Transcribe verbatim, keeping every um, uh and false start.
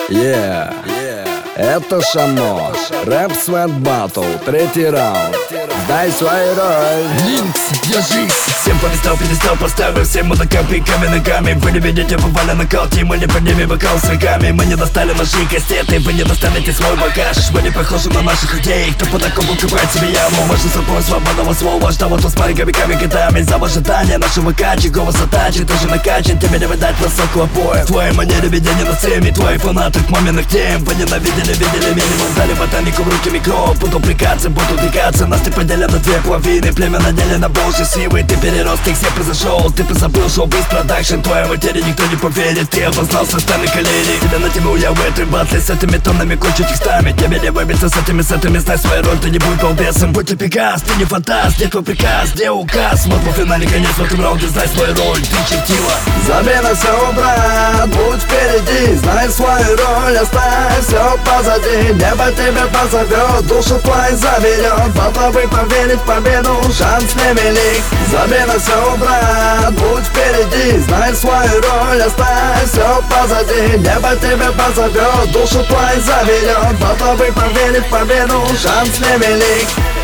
Yeah, это Шамо, рэп Свет Баттл, третий раунд. Дай свою роль. Линкс, держись. Всем по местам перестал поставил, всем мудакам пиками ногами. Вы не видите, попали на колти, мы не поднимем бокал с врагами. Мы не достали наши кастеты, вы не достанете свой багаж. Мы не похожи на наших людей, кто по такому копает себе яму. Можно собой свободного слова, что вот с маленькими годами. За ожидания нашего качи, голос атачи, ты же накачан, тебе не выдать высокого боя. Твои манеры ведения на сцене, твои фанаты к маминых тем. Вы ненавидели, видели минимум, дали ботанику в руки микро. Буду прикаться, буду двигаться, нас ты поделят на две половины. Племя надели на божьи силы, ты переросток, все произошел. Ты позабыл шоу-биз продакшн, твоей материи никто не поверит. Ты обознал со стороны колени, тебя натянул я в этой батле. С этими тоннами кончу текстами, тебе не выбиться с этими сетами. Знай свою роль, ты не будь балбесом. Будь ты Пегас, ты не фантаст, где твой приказ, где указ? Вот по финале конец в этом раунде, знай свою роль, ты чертила. Забей на все, брат, будь впереди, знай свою роль, оставь все позади. Небо тебя позовет, душу твою заберет. Попробуй поверить в победу, шанс невелик. Забей на все, брат, будь впереди, знай свою роль, оставь все позади. Небо тебя позовет, душу твою заберет. Попробуй поверить в победу, шанс невелик.